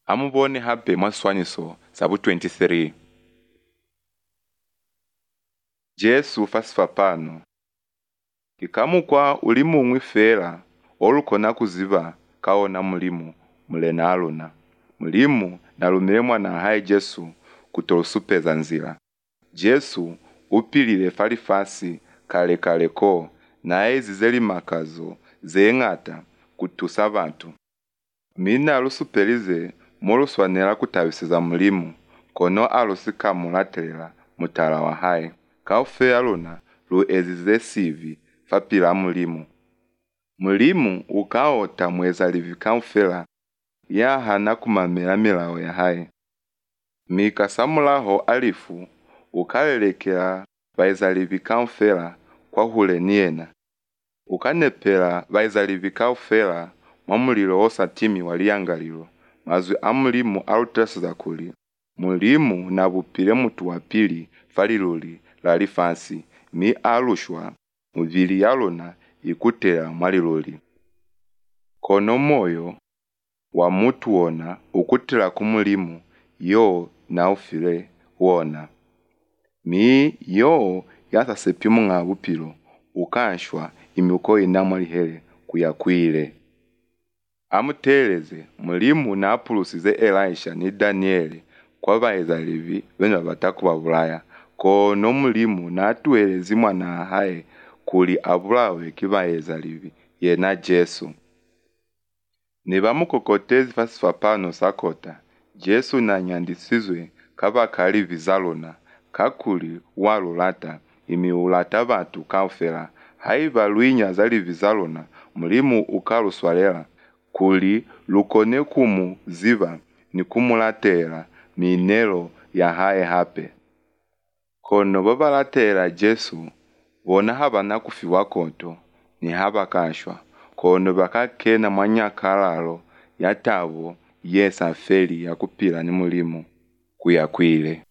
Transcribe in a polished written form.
amubone habe mwaswanyiso sabu 23. Jesu fasifa pano ikamukwa ulimu umwifera olukona kuziba kaona mulimu mulena aluna mulimu nalumile mwana hayi Jesu kutolusupeza nzila. Jesu upilile falifasi kale ko naye zizeli makazo zeng'ata kutusa bantu. Mina alusupelize moluswanela kutawisiza mulimu kono alusika mulatelela mutala wa hayi kaufe aluna lu ezize sivi fapila mulimu. Mulimu ukaota mwezalivi kaufela yahana kumamela milao ya hayi. Mika samulaho alifu ukalelekela baizalivi kaufela kwa hule niena. Ukanepela baizalivi kaufela mwamulilo osatimi waliangalilo mazwi amulimu alutesiza kuli. Mulimu na bupile mutu wapili faliluli lalifansi mi alushwa muvili yalona ikutela mwaliluli. Kono moyo wa mutu wona ukutela kumulimu yo na ufile wona. Mi yo yasasepimu nga bupilo ukanshwa imiuko inamwalihele kuyakwile. Amuteleze mulimu na apulusize Elisha ni Danieli kwa baezalivi wena batakuba bulaya kono mulimu na atuelezi mwana haye kuli abulawe kibaezalivi yena Jesu. Nibamukokotezi fasifa pano sakota Jesu na nyandisizwe kaba kali vizalona kakuli walulata imiulata batu kaufela haiva luinya zali vizalona mulimu ukaluswalela kuli lukone kumu ziba ni kumulatela minelo ya haye hape. Kono babalatela Jesu bona haba nakufiwa konto ni haba kashwa kono bakakena mwanyakalalo yatabo yesa feli ya kupila ni mulimu kuyakwile.